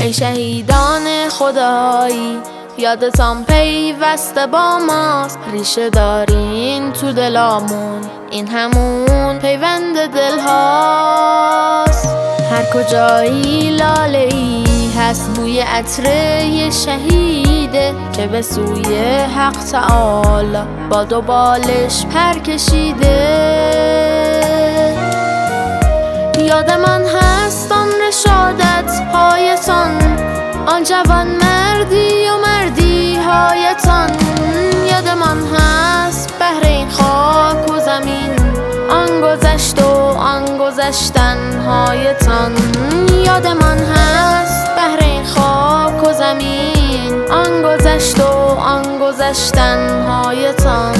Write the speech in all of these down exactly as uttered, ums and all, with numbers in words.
ای شهیدان خدایی، یادتان پیوسته با ماست، ریشه دارین تو دلامون، این همون پیوند دل هاست. هر کجایی لاله ای هست بوی عطر یه شهیده که به سوی حق تعالی با دو بالش پر کشیده. یاد من هست آن رشادت هایتان، آن جوان مردی و مردی هایتان. یاد من هست بهر این خاک و زمین، آن گذشت و آن گذشتن هایتان. یاد من هست بهر این خاک و زمین، آن گذشت و آن گذشتن هایتان.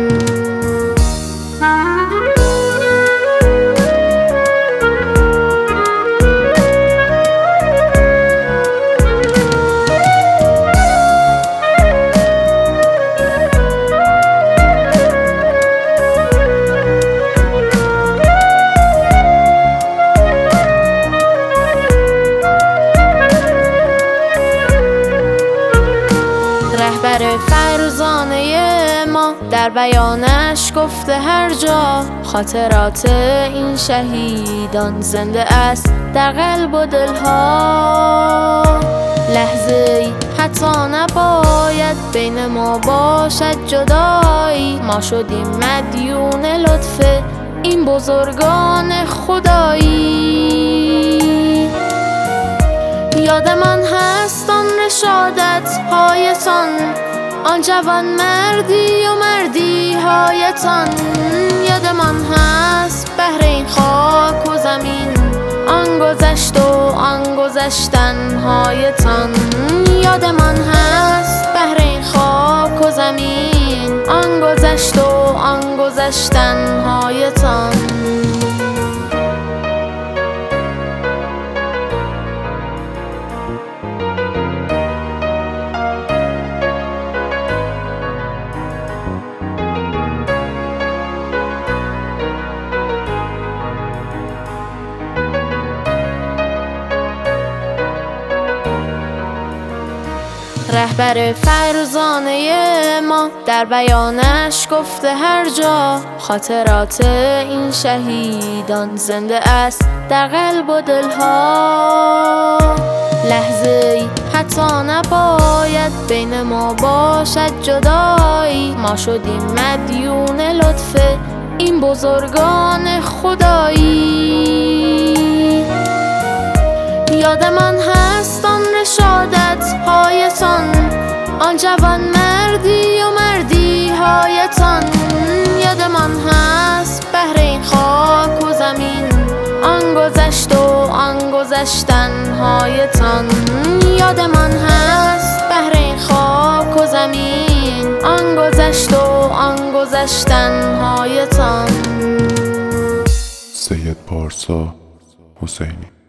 رهبر فرزانه ما در بیانش گفته هر جا، خاطرات این شهیدان زنده است در قلب و دلها. لحظه ای حتی نباید بین ما باشد جدایی، ما شدیم مدیون لطف این بزرگان خدایی. یاد من هست آن رشادت هایتان، آن جوان مردی و مردی هایتان. یاد من هست بهر این خاک و زمین، آن گذشت و آن گذشتن هایتان. یاد من هست بهر این خاک و زمین، آن گذشت و آن گذشتن هایتان. رهبر فرزانه ما در بیانش گفته هر جا، خاطرات این شهیدان زنده است در قلب و دلها. لحظه ای حتی نباید بین ما باشد جدایی، ما شدیم مدیون لطف این بزرگان خدایی. یاد من هست آن رشادت هایتان، آن جوان مردی و مردی هایتان. یاد من هست بهر این خاک و زمین، آن گذشت و آن گذشتن هایتان. یاد من هست بهر این خاک و زمین، آن گذشت و آن گذشتن هایتان. سید پارسا حسینی.